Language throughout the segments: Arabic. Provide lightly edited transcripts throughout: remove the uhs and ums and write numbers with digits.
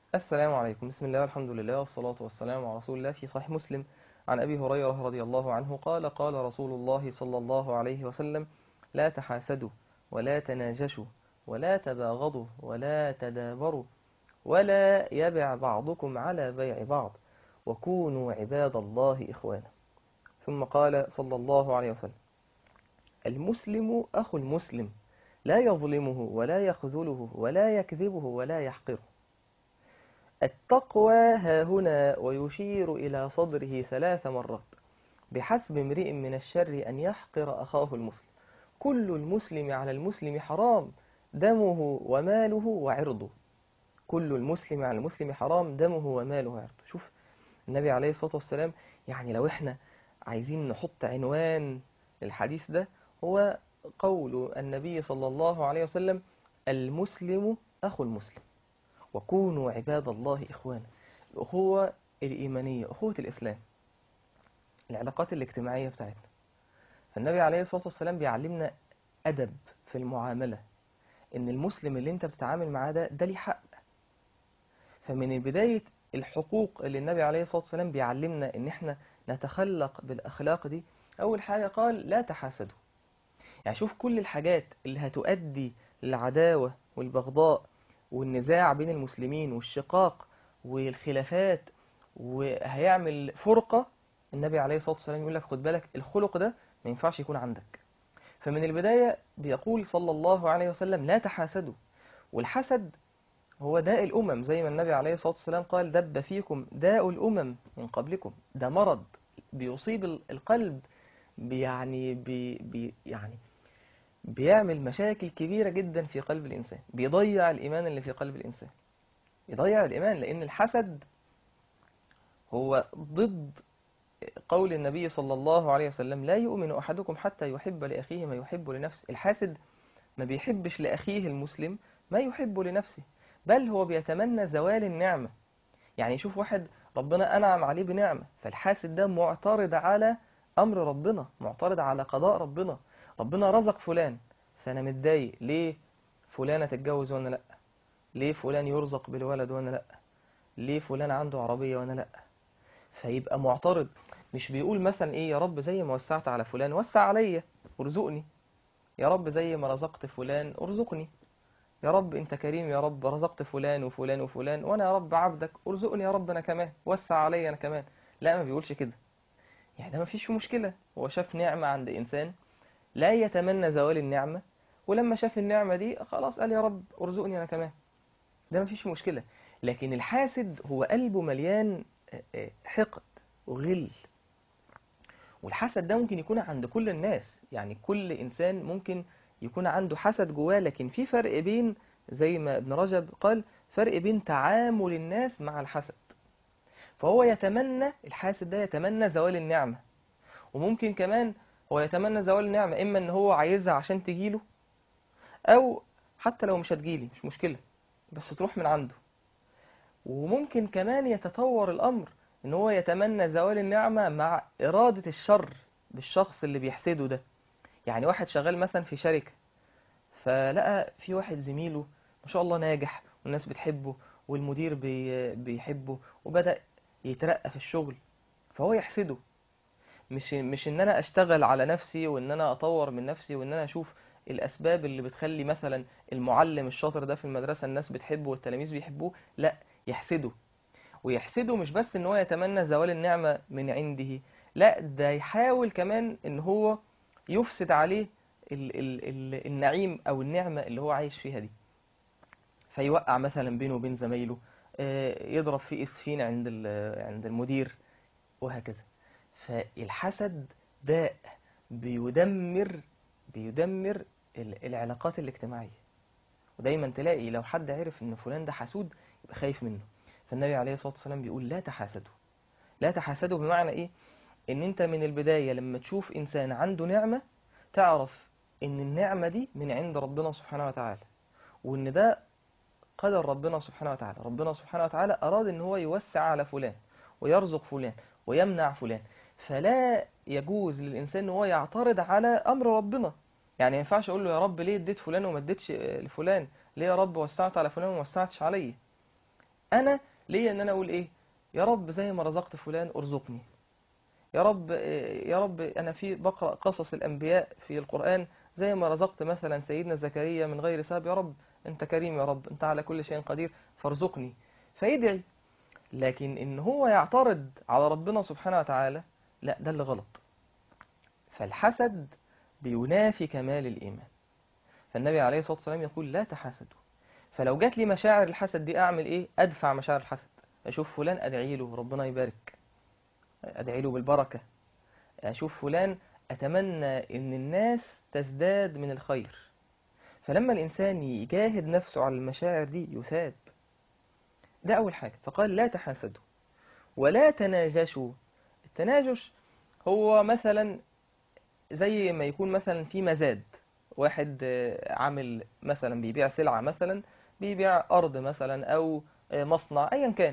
السلام عليكم. بسم الله والحمد لله والصلاة والسلام على رسول الله. في صحيح مسلم عن أبي هريرة رضي الله عنه قال قال رسول الله صلى الله عليه وسلم: لا تحاسدوا ولا تناجشوا ولا تباغضوا ولا تدابروا ولا يبع بعضكم على بيع بعض وكونوا عباد الله إخوانا. ثم قال صلى الله عليه وسلم: المسلم أخو المسلم لا يظلمه ولا يخذله ولا يكذبه ولا يحقره. التقوى هاهنا، ويشير إلى صدره 3 مرات: بحسب امرئ من الشر أن يحقر أخاه المسلم، كل المسلم على المسلم حرام، دمه وماله وعرضه. كل المسلم على المسلم حرام، دمه وماله وعرضه. شوف النبي عليه الصلاة والسلام، يعني لو احنا عايزين نحط عنوان للحديث ده، هو قول النبي صلى الله عليه وسلم: المسلم أخو المسلم وكونوا عباد الله إخوانا. الأخوة الإيمانية، أخوة الإسلام، العلاقات الاجتماعية بتاعتنا. فالنبي عليه الصلاة والسلام بيعلمنا أدب في المعاملة، إن المسلم اللي أنت بتتعامل معاه ده ليه حق. فمن بداية الحقوق اللي النبي عليه الصلاة والسلام بيعلمنا إن إحنا نتخلق بالأخلاق دي، أول حاجة قال: لا تحاسدوا. يعني شوف كل الحاجات اللي هتؤدي للعداوة والبغضاء والنزاع بين المسلمين والشقاق والخلافات وهيعمل فرقة، النبي عليه الصلاة والسلام يقول لك: خد بالك، الخلق ده ما ينفعش يكون عندك. فمن البداية بيقول صلى الله عليه وسلم: لا تحاسدوا. والحسد هو داء الأمم، زي ما النبي عليه الصلاة والسلام قال: دب فيكم داء الأمم من قبلكم. ده مرض بيصيب القلب، يعني بيعمل مشاكل كبيرة جدا في قلب الإنسان، بيضيع الإيمان اللي في قلب الإنسان، يضيع الإيمان. لأن الحسد هو ضد قول النبي صلى الله عليه وسلم: لا يؤمن أحدكم حتى يحب لأخيه ما يحب لنفسه. الحاسد ما بيحبش لأخيه المسلم ما يحب لنفسه، بل هو بيتمنى زوال النعمة. يعني يشوف واحد ربنا أنعم عليه بنعمة، فالحاسد ده معترض على أمر ربنا، معترض على قضاء ربنا. ربنا رزق فلان فأنا متضايق، ليه فلانة تتجوز وأنا لأ؟ ليه فلان يرزق بالولد وأنا لأ؟ ليه فلان عنده عربية وأنا لأ؟ فيبقى معترض، مش بيقول مثلا إيه: يا رب زي ما وسعت على فلان وسع عليا وارزقني، يا رب زي ما رزقت فلان ارزقني، يا رب انت كريم، يا رب رزقت فلان وفلان وفلان وانا يا رب عبدك ارزقني يا رب انا كمان، وسع عليا انا كمان. لا، ما بيقولش كده. يعني ده ما فيش مشكلة، هو شاف نعمة عند انسان لا يتمنى زوال النعمة، ولما شاف النعمة دي خلاص قال: يا رب ارزقني انا كمان. ده ما فيش مشكلة. لكن الحاسد هو قلبه مليان حقد وغل. والحسد ده ممكن يكون عند كل الناس، يعني كل إنسان ممكن يكون عنده حسد جواه، لكن في فرق بين، زي ما ابن رجب قال: فرق بين تعامل الناس مع الحسد. فهو يتمنى، الحاسد ده يتمنى زوال النعمة، وممكن كمان هو يتمنى زوال النعمة إما إن هو عايزها عشان تجيله، أو حتى لو مش هتجيلي مش مشكلة بس تروح من عنده. وممكن كمان يتطور الأمر إن هو يتمنى زوال النعمة مع إرادة الشر بالشخص اللي بيحسده ده. يعني واحد شغال مثلا في شركة، فلقى في واحد زميله ما شاء الله ناجح والناس بتحبه والمدير بيحبه وبدأ يترقى في الشغل، فهو يحسده. مش ان انا اشتغل على نفسي وان انا اطور من نفسي وان انا اشوف الاسباب اللي بتخلي مثلا المعلم الشاطر ده في المدرسة الناس بتحبه والتلاميذ بيحبوه، لا، يحسده. ويحسده مش بس ان هو يتمنى زوال النعمة من عنده، لا، ده يحاول كمان ان هو يفسد عليه النعيم او النعمة اللي هو عايش فيها دي. فيوقع مثلا بينه وبين زمايله، يضرب فيه اسفين عند المدير، وهكذا. فالحسد داء بيدمر العلاقات الاجتماعية. ودايما تلاقي لو حد عرف ان فلان ده حسود يبقى خايف منه. فالنبي عليه الصلاة والسلام بيقول: لا تحاسدوا. لا تحاسدوا بمعنى ايه؟ ان انت من البداية لما تشوف انسان عنده نعمة، تعرف ان النعمة دي من عند ربنا سبحانه وتعالى، وان ده قدر ربنا سبحانه وتعالى. ربنا سبحانه وتعالى اراد ان هو يوسع على فلان ويرزق فلان ويمنع فلان. فلا يجوز للانسان ان هو يعترض على امر ربنا. يعني ما ينفعش اقول له: يا رب ليه اديت فلان وما اديتش لفلان؟ ليه يا رب وسعت على فلان وما وسعتش عليا؟ انا ليا ان انا اقول ايه؟ يا رب زي ما رزقت فلان ارزقني. يا رب، يا رب انا في بقرأ قصص الانبياء في القرآن، زي ما رزقت مثلا سيدنا زكريا من غير سبب، يا رب انت كريم، يا رب انت على كل شيء قدير فارزقني. فيدعي. لكن ان هو يعترض على ربنا سبحانه وتعالى، لا، ده اللي غلط. فالحسد بينافي كمال الإيمان. فالنبي عليه الصلاة والسلام يقول لا تحاسدوا. فلو جات لي مشاعر الحسد دي أعمل إيه؟ أدفع مشاعر الحسد. أشوف فلان أدعي له ربنا يبارك، أدعي له بالبركة. أشوف فلان أتمنى إن الناس تزداد من الخير. فلما الإنسان يجاهد نفسه على المشاعر دي يثاب. ده أول حاجة. فقال لا تحاسدوا ولا تناجشوا. التناجش هو مثلا زي ما يكون مثلا في مزاد. واحد عامل مثلا بيبيع سلعة، مثلا بيبيع أرض مثلا أو مصنع أيا كان.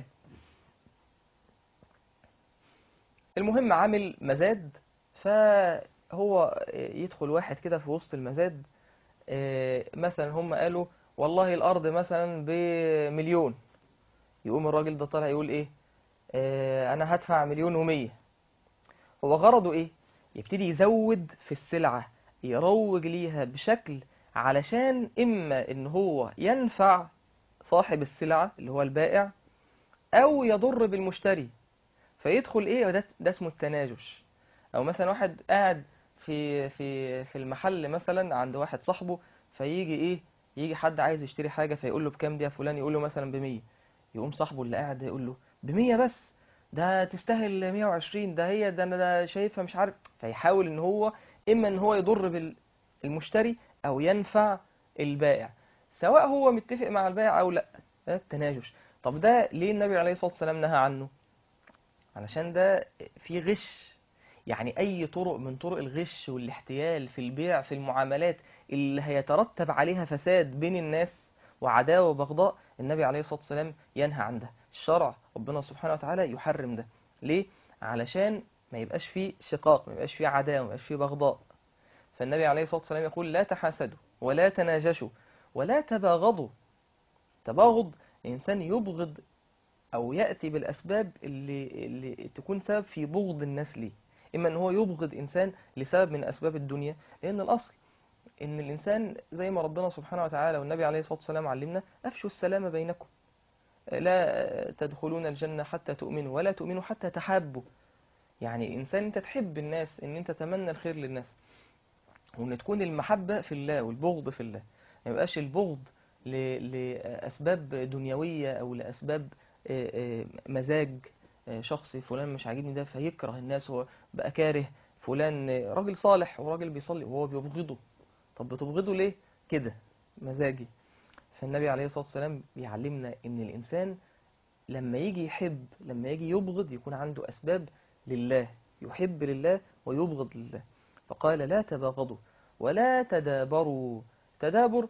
المهم عامل مزاد، فهو يدخل واحد كده في وسط المزاد. مثلا هم قالوا والله الأرض مثلا ب1,000,000. يقوم الراجل ده طالع يقول إيه؟ أنا هدفع 1,100,000. هو غرضه ايه؟ يبتدي يزود في السلعة، يروج ليها بشكل علشان اما ان هو ينفع صاحب السلعة اللي هو البائع، او يضر بالمشتري. فيدخل ايه؟ ده اسمه التناجش. او مثلا واحد قاعد في المحل مثلا عند واحد صاحبه، فيجي ايه؟ يجي حد عايز يشتري حاجة، فيقول له بكام دي يا فلان؟ يقول له مثلا ب100. يقوم صاحبه اللي قاعد ده يقول له ب100 بس؟ ده تستاهل 120، ده هي ده انا ده شايفها مش عارف. فيحاول ان هو اما ان هو يضر بالمشتري او ينفع البائع، سواء هو متفق مع البائع او لا. ده التناجش. طب ده ليه النبي عليه الصلاة والسلام نهى عنه؟ علشان ده فيه غش. يعني أي طرق من طرق الغش والاحتيال في البيع في المعاملات اللي هيترتب عليها فساد بين الناس وعداوة وبغضاء، النبي عليه الصلاة والسلام ينهى عن ده. الشرع ربنا سبحانه وتعالى يحرم ده. ليه؟ علشان ما يبقاش فيه شقاق، ما يبقاش فيه عداوة، ما يبقاش فيه بغضاء. فالنبي عليه الصلاة والسلام يقول لا تحاسدوا ولا تناجشوا ولا تباغضوا. تباغض، الإنسان يبغض او ياتي بالاسباب اللي تكون سبب في بغض الناس ليه. اما ان هو يبغض انسان لسبب من اسباب الدنيا، لان الاصل ان الانسان زي ما ربنا سبحانه وتعالى والنبي عليه الصلاه والسلام علمنا: افشوا السلام بينكم، لا تدخلون الجنه حتى تؤمنوا ولا تؤمنوا حتى تحابوا. يعني انسان انت تحب الناس، ان انت تتمنى الخير للناس، وان تكون المحبه في الله والبغض في الله. ما يبقاش البغض لاسباب دنيويه او لاسباب مزاج شخصي. فلان مش عاجبني ده فيكره الناس، هو بقى كاره فلان راجل صالح وراجل بيصلي وهو بيبغضه. طب بتبغضه ليه؟ كده مزاجي. فالنبي عليه الصلاة والسلام بيعلمنا ان الانسان لما يجي يحب، لما يجي يبغض، يكون عنده اسباب لله. يحب لله ويبغض لله. فقال لا تباغضوا ولا تدابروا. تدابر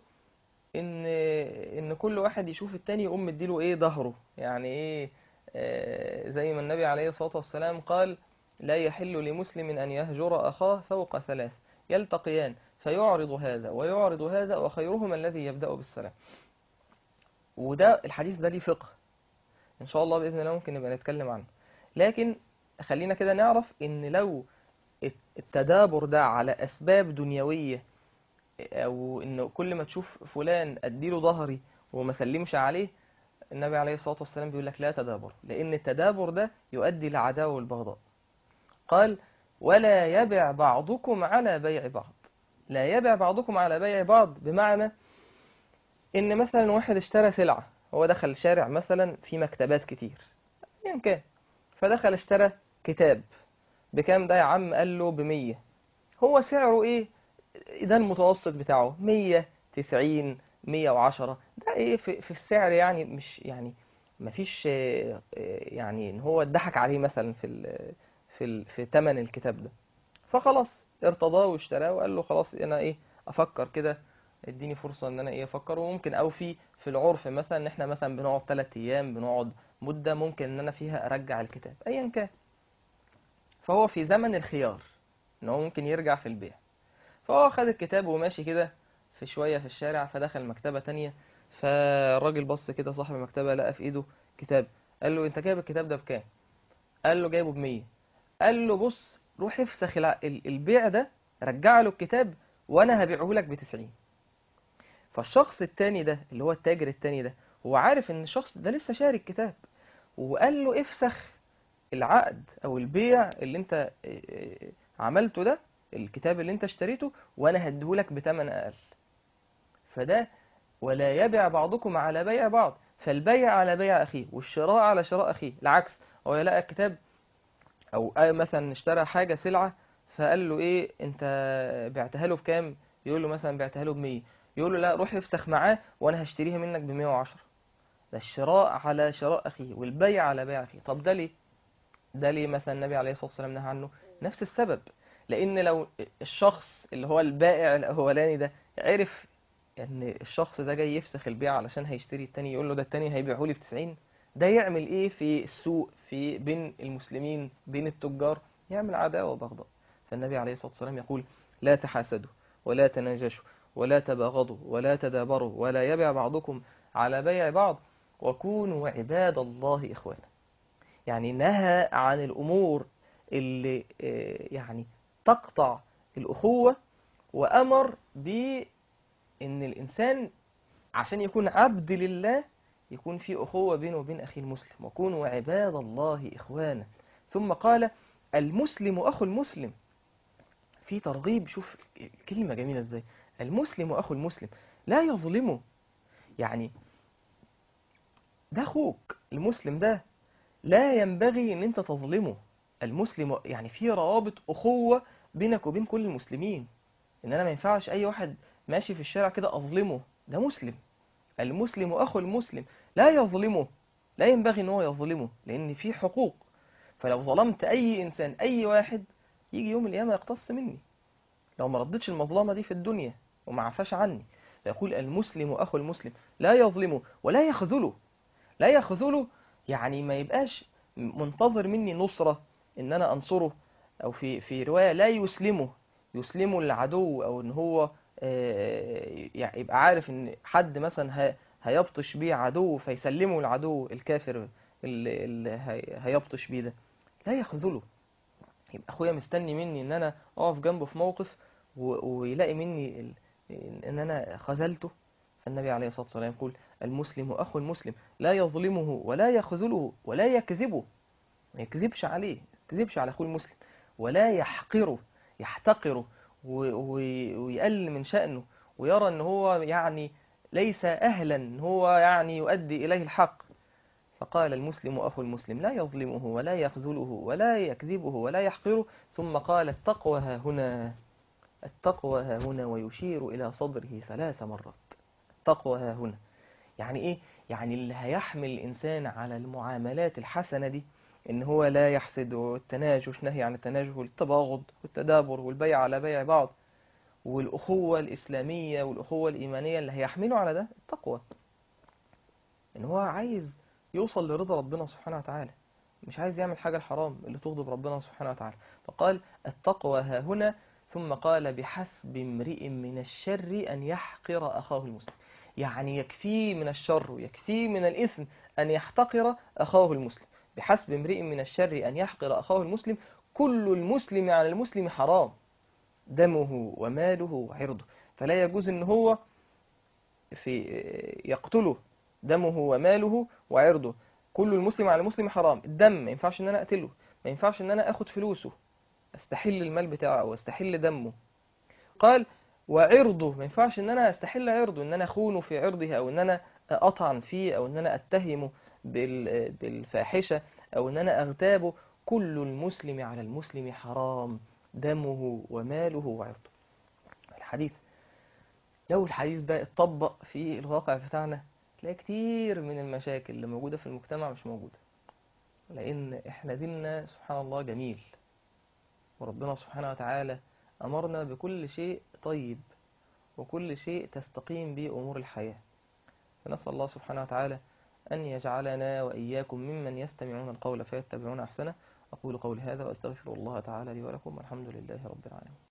ان كل واحد يشوف التاني يقوم مديله ايه؟ ظهره. يعني ايه؟ زي ما النبي عليه الصلاة والسلام قال: لا يحل لمسلم ان يهجر اخاه فوق 3 يلتقيان فيعرض هذا ويعرض هذا وخيرهما الذي يبدأ بالسلام. وده الحديث ده ليه فقه ان شاء الله باذن الله ممكن نبقى نتكلم عنه. لكن خلينا كده نعرف ان لو التدابر ده على اسباب دنيويه، او ان كل ما تشوف فلان اديله ظهري وما سلمش عليه، النبي عليه الصلاه والسلام بيقول لك لا تدابر، لان التدابر ده يؤدي للعداوه والبغضاء. قال: ولا يبع بعضكم على بيع بعض. لا يبع بعضكم على بيع بعض بمعنى ان مثلا واحد اشترى سلعه، هو دخل شارع مثلا في مكتبات كتير ايا كان، فدخل اشترى كتاب. بكام ده يا عم؟ قال له ب100. هو سعره ايه؟ ده المتوسط بتاعه 190 110. ده ايه في السعر؟ يعني مش يعني مفيش يعني ان هو اتضحك عليه مثلا في ثمن الكتاب ده. فخلاص ارتضاه واشتراه وقال له خلاص انا ايه؟ افكر كده، اديني فرصة ان انا ايه افكر. وممكن او في العرف مثلا ان احنا مثلا بنقعد 3 ايام، بنقعد مدة ممكن ان انا فيها ارجع الكتاب ايا كان. فهو في زمن الخيار ان هو ممكن يرجع في البيع. فهو خد الكتاب وماشي كده في شوية في الشارع، فدخل مكتبة تانية. فالراجل بص كده، صاحب المكتبة لقى في ايده كتاب. قال له انت جايب الكتاب ده بكام؟ قال له جايبه ب100. قال له بص روح افسخ البيع ده، رجع له الكتاب وانا هبيعه لك ب90. فالشخص التاني ده اللي هو التاجر التاني ده هو عارف ان الشخص ده لسه شاري الكتاب، وقال له افسخ العقد او البيع اللي انت عملته ده، الكتاب اللي انت اشتريته، وانا هديهولك بثمن اقل. فده ولا يبيع بعضكم على بيع بعض، فالبيع على بيع اخيه والشراء على شراء اخيه. العكس، هو يلاقي الكتاب او مثلا اشترى حاجه سلعه، فقال له ايه انت بعتها له بكام؟ يقول له مثلا بعتها له ب100. يقول له لا روح افسخ معاه وانا هشتريها منك ب110. ده الشراء على شراء اخيه والبيع على بيع اخيه. طب ده ليه؟ ده ليه مثلا النبي عليه الصلاه والسلام نهى عنه؟ نفس السبب. لان لو الشخص اللي هو البائع الاولاني ده عرف ان الشخص ده جاي يفسخ البيع علشان هيشتري التاني، يقول له ده التاني هيبيعه لي ب90، ده يعمل ايه في السوق في بين المسلمين بين التجار؟ يعمل عداوة وبغضاء. فالنبي عليه الصلاة والسلام يقول لا تحاسدوا ولا تناجشوا ولا تباغضوا ولا تدابروا ولا يبيع بعضكم على بيع بعض وكونوا عباد الله إخوانا. يعني نهى عن الأمور اللي يعني تقطع الأخوة، وأمر بأن الإنسان عشان يكون عبد لله يكون في أخوة بينه وبين أخيه المسلم، وكونوا عباد الله إخوانا. ثم قال المسلم أخو المسلم. في ترغيب، شوف كلمة جميلة إزاي، المسلم أخو المسلم لا يظلمه. يعني ده أخوك المسلم ده، لا ينبغي ان انت تظلمه. المسلم يعني في روابط اخوة بينك وبين كل المسلمين، ان انا ما ينفعش اي واحد ماشي في الشارع كده اظلمه. ده مسلم. المسلم اخو المسلم لا يظلمه، لا ينبغي ان هو يظلمه لان في حقوق. فلو ظلمت اي انسان اي واحد يجي يوم القيامة يقتص مني لو ما ردتش المظلمة دي في الدنيا وما عفاش عني. فيقول المسلم اخو المسلم لا يظلمه ولا يخذله. لا يخذله يعني ما يبقاش منتظر مني نصرة ان انا انصره، او في رواية لا يسلمه، يسلمه العدو، او ان هو يعني يبقى عارف ان حد مثلا هيبطش بيه عدو فيسلمه العدو الكافر اللي هيبطش بيه ده. لا يخذله. يبقى اخويا مستني مني ان انا اقف جنبه في موقف ويلاقي مني ان انا خذلته. فالنبي عليه الصلاة والسلام يقول المسلم أخو المسلم لا يظلمه ولا يخذله ولا يكذبه. ما يكذبش عليه، ما يكذبش على أخوه المسلم، ولا يحقره، يحتقره ويقل من شأنه ويرى أن هو يعني ليس أهلا أن هو يعني يؤدي إليه الحق. فقال المسلم أخو المسلم لا يظلمه ولا يخذله ولا يكذبه ولا يحقره. ثم قال التقوى ها هنا، التقوى ها هنا، ويشير إلى صدره 3 مرات. التقوى ها هنا يعني ايه؟ يعني اللي هيحمل الانسان على المعاملات الحسنة دي ان هو لا يحسد، والتناجش نهي عن التناجش والتباغض والتدابر والبيع على بيع بعض، والاخوة الاسلامية والاخوة الايمانية، اللي هيحمله على ده التقوى. ان هو عايز يوصل لرضا ربنا سبحانه وتعالى، مش عايز يعمل حاجة الحرام اللي تغضب ربنا سبحانه وتعالى. فقال التقوى ها هنا. ثم قال بحسب امرئ من الشر أن يحقر أخاه المسلم. يعني يكفيه من الشر ويكفيه من الإثم أن يحتقر أخاه المسلم. بحسب امرئ من الشر أن يحقر أخاه المسلم. كل المسلم على المسلم حرام، دمه وماله وعرضه. فلا يجوز أن هو في يقتله، دمه وماله وعرضه. كل المسلم على المسلم حرام. الدم ما ينفعش ان انا اقتله، ما ينفعش ان انا اخد فلوسه استحل المال بتاعه او استحل دمه. قال وعرضه، ما ينفعش ان انا استحل عرضه، ان انا اخونه في عرضه، او ان انا اطعن فيه، او ان انا اتهمه بالفاحشة، او ان انا اغتابه. كل المسلم على المسلم حرام، دمه وماله وعرضه. الحديث لو الحديث ده اتطبق في الواقع بتاعنا تلاقي كتير من المشاكل اللي موجودة في المجتمع مش موجودة. لأن احنا ديننا سبحان الله جميل، وربنا سبحانه وتعالى أمرنا بكل شيء طيب وكل شيء تستقيم به أمور الحياة. فنسأل الله سبحانه وتعالى أن يجعلنا وإياكم ممن يستمعون القول فيتبعون أحسنه. أقول قولي هذا وأستغفر الله تعالى لي ولكم، والحمد لله رب العالمين.